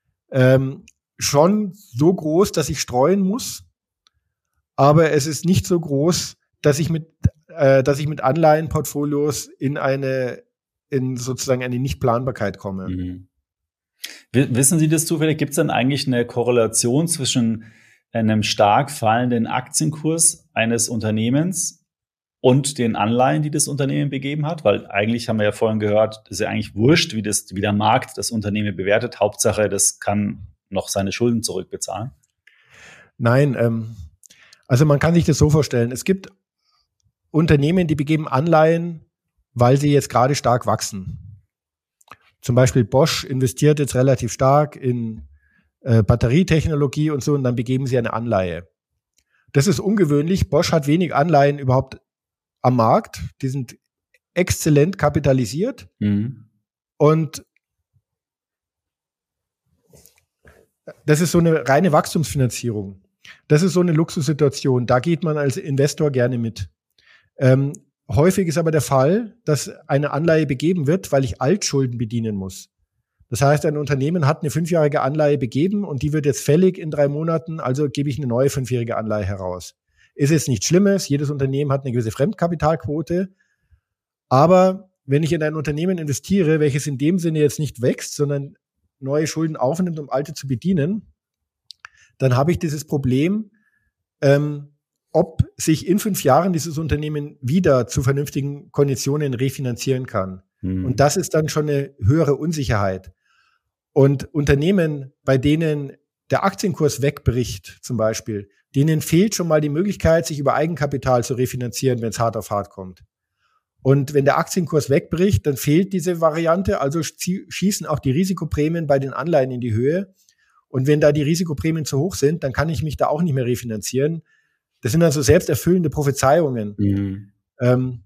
Speaker 2: schon so groß, dass ich streuen muss. Aber es ist nicht so groß, dass ich mit Anleihenportfolios in sozusagen eine Nichtplanbarkeit komme.
Speaker 1: Mhm. Wissen Sie das zufällig? Gibt es denn eigentlich eine Korrelation zwischen einem stark fallenden Aktienkurs eines Unternehmens und den Anleihen, die das Unternehmen begeben hat? Weil eigentlich haben wir ja vorhin gehört, das ist ja eigentlich wurscht, wie der Markt das Unternehmen bewertet. Hauptsache, das kann noch seine Schulden zurückbezahlen.
Speaker 2: Nein, also man kann sich das so vorstellen. Es gibt Unternehmen, die begeben Anleihen, weil sie jetzt gerade stark wachsen. Zum Beispiel Bosch investiert jetzt relativ stark in Batterietechnologie und so, und dann begeben sie eine Anleihe. Das ist ungewöhnlich. Bosch hat wenig Anleihen überhaupt am Markt. Die sind exzellent kapitalisiert. Mhm. Und das ist so eine reine Wachstumsfinanzierung. Das ist so eine Luxussituation. Da geht man als Investor gerne mit. Häufig ist aber der Fall, dass eine Anleihe begeben wird, weil ich Altschulden bedienen muss. Das heißt, ein Unternehmen hat eine 5-jährige Anleihe begeben und die wird jetzt fällig in 3 Monaten, also gebe ich eine neue 5-jährige Anleihe heraus. Ist jetzt nichts Schlimmes, jedes Unternehmen hat eine gewisse Fremdkapitalquote, aber wenn ich in ein Unternehmen investiere, welches in dem Sinne jetzt nicht wächst, sondern neue Schulden aufnimmt, um alte zu bedienen, dann habe ich dieses Problem, ob sich in 5 Jahren dieses Unternehmen wieder zu vernünftigen Konditionen refinanzieren kann. Mhm. Und das ist dann schon eine höhere Unsicherheit. Und Unternehmen, bei denen der Aktienkurs wegbricht, zum Beispiel, denen fehlt schon mal die Möglichkeit, sich über Eigenkapital zu refinanzieren, wenn es hart auf hart kommt. Und wenn der Aktienkurs wegbricht, dann fehlt diese Variante, also schießen auch die Risikoprämien bei den Anleihen in die Höhe. Und wenn da die Risikoprämien zu hoch sind, dann kann ich mich da auch nicht mehr refinanzieren. Das sind also selbsterfüllende Prophezeiungen. Mhm.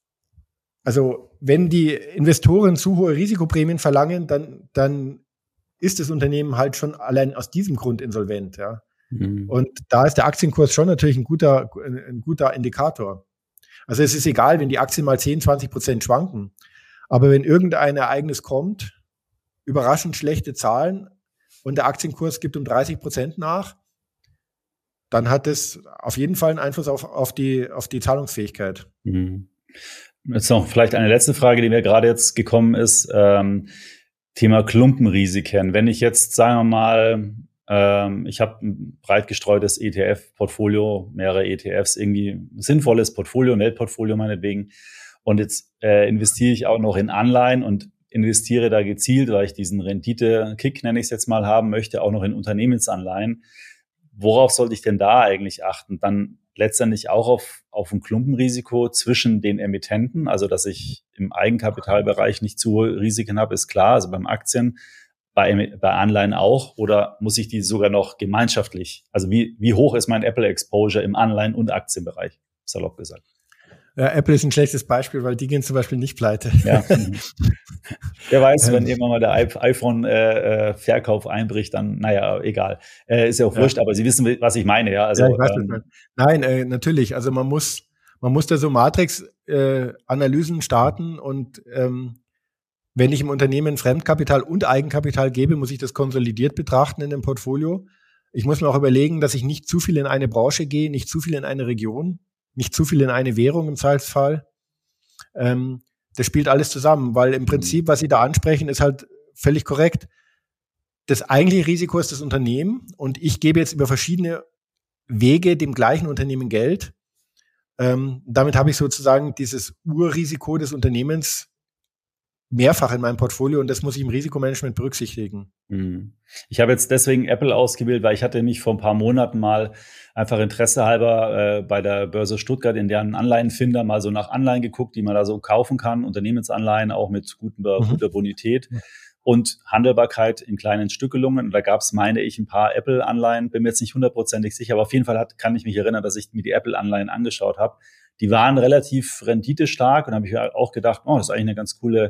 Speaker 2: Also wenn die Investoren zu hohe Risikoprämien verlangen, dann ist das Unternehmen halt schon allein aus diesem Grund insolvent. Ja. Mhm. Und da ist der Aktienkurs schon natürlich ein guter Indikator. Also es ist egal, wenn die Aktien mal 10-20% schwanken. Aber wenn irgendein Ereignis kommt, überraschend schlechte Zahlen, und der Aktienkurs gibt um 30% nach, dann hat das auf jeden Fall einen Einfluss auf die Zahlungsfähigkeit.
Speaker 1: Mhm. Jetzt noch vielleicht eine letzte Frage, die mir gerade jetzt gekommen ist. Thema Klumpenrisiken. Wenn ich jetzt, sagen wir mal, ich habe ein breit gestreutes ETF-Portfolio, mehrere ETFs, irgendwie ein sinnvolles Portfolio, ein Weltportfolio meinetwegen, und jetzt investiere ich auch noch in Anleihen und investiere da gezielt, weil ich diesen Rendite-Kick, nenne ich es jetzt mal, haben möchte, auch noch in Unternehmensanleihen. Worauf sollte ich denn da eigentlich achten? Dann letztendlich auch auf ein Klumpenrisiko zwischen den Emittenten, also dass ich im Eigenkapitalbereich nicht zu hohe Risiken habe, ist klar, also beim Aktien, bei Anleihen auch, oder muss ich die sogar noch gemeinschaftlich, also wie hoch ist mein Apple-Exposure im Anleihen- und Aktienbereich, salopp gesagt?
Speaker 2: Ja, Apple ist ein schlechtes Beispiel, weil die gehen zum Beispiel nicht pleite.
Speaker 1: Ja. Wer weiß, wenn irgendwann mal der iPhone-Verkauf einbricht, dann, naja, egal. Ist ja auch wurscht, aber Sie wissen, was ich meine, ja. Also,
Speaker 2: ja, ich weiß, nein, natürlich. Also man muss da so Matrix-Analysen starten und wenn ich im Unternehmen Fremdkapital und Eigenkapital gebe, muss ich das konsolidiert betrachten in dem Portfolio. Ich muss mir auch überlegen, dass ich nicht zu viel in eine Branche gehe, nicht zu viel in eine Region, nicht zu viel in eine Währung im Zweifelsfall. Das spielt alles zusammen, weil im Prinzip, was Sie da ansprechen, ist halt völlig korrekt. das eigentliche Risiko ist das Unternehmen und ich gebe jetzt über verschiedene Wege dem gleichen Unternehmen Geld. Damit habe ich sozusagen dieses Urrisiko des Unternehmens mehrfach in meinem Portfolio und das muss ich im Risikomanagement berücksichtigen.
Speaker 1: Ich habe jetzt deswegen Apple ausgewählt, weil ich hatte mich vor ein paar Monaten mal einfach interessehalber bei der Börse Stuttgart in deren Anleihenfinder mal so nach Anleihen geguckt, die man da so kaufen kann, Unternehmensanleihen auch mit guter Bonität und Handelbarkeit in kleinen Stückelungen. Und da gab es, meine ich, ein paar Apple-Anleihen, bin mir jetzt nicht hundertprozentig sicher, aber auf jeden Fall kann ich mich erinnern, dass ich mir die Apple-Anleihen angeschaut habe. Die waren relativ renditestark und habe ich auch gedacht, das ist eigentlich eine ganz coole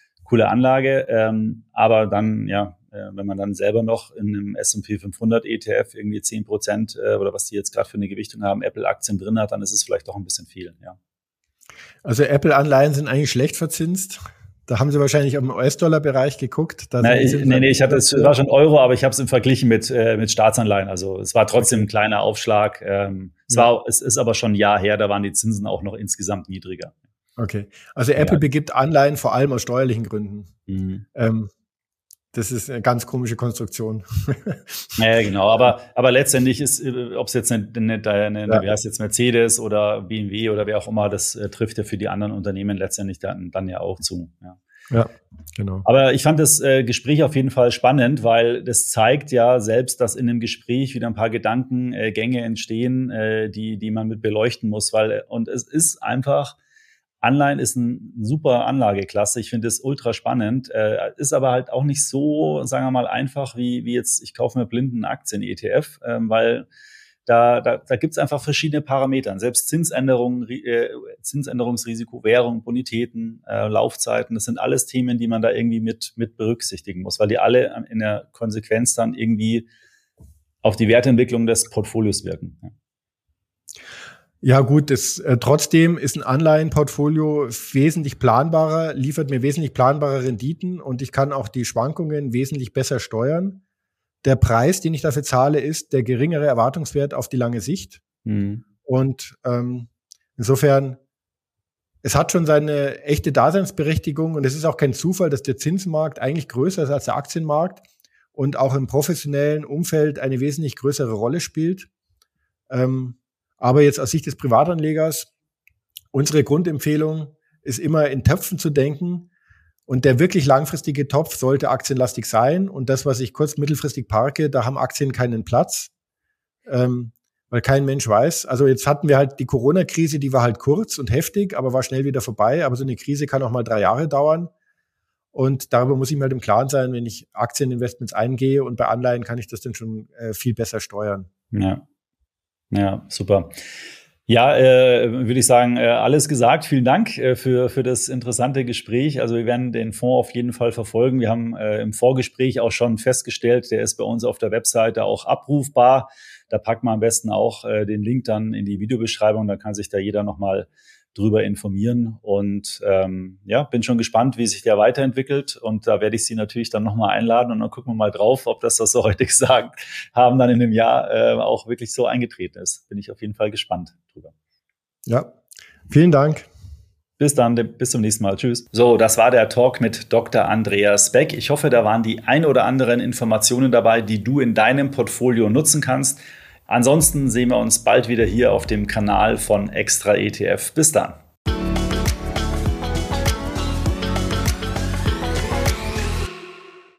Speaker 1: Anlage. Aber dann, wenn man dann selber noch in einem S&P 500 ETF irgendwie 10% oder was die jetzt gerade für eine Gewichtung haben, Apple-Aktien drin hat, dann ist es vielleicht doch ein bisschen viel, ja.
Speaker 2: Also Apple-Anleihen sind eigentlich schlecht verzinst. Da haben Sie wahrscheinlich im US-Dollar-Bereich geguckt.
Speaker 1: Ich hatte es war schon Euro, aber ich habe es im Verglichen mit Staatsanleihen. Also es war trotzdem ein kleiner Aufschlag. Es ist aber schon ein Jahr her, da waren die Zinsen auch noch insgesamt niedriger.
Speaker 2: Okay, also Apple begibt Anleihen vor allem aus steuerlichen Gründen. Das ist eine ganz komische Konstruktion.
Speaker 1: Ja, genau. Aber letztendlich ist, ob es jetzt wie heißt jetzt Mercedes oder BMW oder wer auch immer, das trifft ja für die anderen Unternehmen letztendlich dann ja auch zu.
Speaker 2: Ja, genau.
Speaker 1: Aber ich fand das Gespräch auf jeden Fall spannend, weil das zeigt ja selbst, dass in einem Gespräch wieder ein paar Gedankengänge entstehen, die man mit beleuchten muss, und es ist einfach, Anleihen ist eine super Anlageklasse. Ich finde es ultra spannend. Ist aber halt auch nicht so, sagen wir mal, einfach wie jetzt, ich kaufe mir blinden Aktien-ETF, weil da gibt es einfach verschiedene Parameter. Selbst Zinsänderungen, Zinsänderungsrisiko, Währung, Bonitäten, Laufzeiten, das sind alles Themen, die man da irgendwie mit berücksichtigen muss, weil die alle in der Konsequenz dann irgendwie auf die Wertentwicklung des Portfolios wirken.
Speaker 2: Ja gut, trotzdem ist ein Anleihenportfolio wesentlich planbarer, liefert mir wesentlich planbare Renditen und ich kann auch die Schwankungen wesentlich besser steuern. Der Preis, den ich dafür zahle, ist der geringere Erwartungswert auf die lange Sicht. Und insofern, es hat schon seine echte Daseinsberechtigung und es ist auch kein Zufall, dass der Zinsmarkt eigentlich größer ist als der Aktienmarkt und auch im professionellen Umfeld eine wesentlich größere Rolle spielt. Aber jetzt aus Sicht des Privatanlegers, unsere Grundempfehlung ist immer in Töpfen zu denken. Und der wirklich langfristige Topf sollte aktienlastig sein. Und das, was ich mittelfristig parke, da haben Aktien keinen Platz, weil kein Mensch weiß. Also jetzt hatten wir halt die Corona-Krise, die war halt kurz und heftig, aber war schnell wieder vorbei. Aber so eine Krise kann auch mal 3 Jahre dauern. Und darüber muss ich mir halt im Klaren sein, wenn ich Aktieninvestments eingehe. Und bei Anleihen kann ich das dann schon viel besser steuern.
Speaker 1: Ja, super. Ja, würde ich sagen, alles gesagt. Vielen Dank für das interessante Gespräch. Also wir werden den Fonds auf jeden Fall verfolgen. Wir haben im Vorgespräch auch schon festgestellt, der ist bei uns auf der Webseite auch abrufbar. Da packt man am besten auch den Link dann in die Videobeschreibung. Da kann sich da jeder nochmal drüber informieren. Und bin schon gespannt, wie sich der weiterentwickelt. Und da werde ich Sie natürlich dann nochmal einladen und dann gucken wir mal drauf, ob das, was Sie heute gesagt haben, dann in einem Jahr auch wirklich so eingetreten ist. Bin ich auf jeden Fall gespannt drüber.
Speaker 2: Ja, vielen Dank.
Speaker 1: Bis dann, bis zum nächsten Mal. Tschüss. So, das war der Talk mit Dr. Andreas Beck. Ich hoffe, da waren die ein oder anderen Informationen dabei, die du in deinem Portfolio nutzen kannst. Ansonsten sehen wir uns bald wieder hier auf dem Kanal von Extra ETF. Bis dann.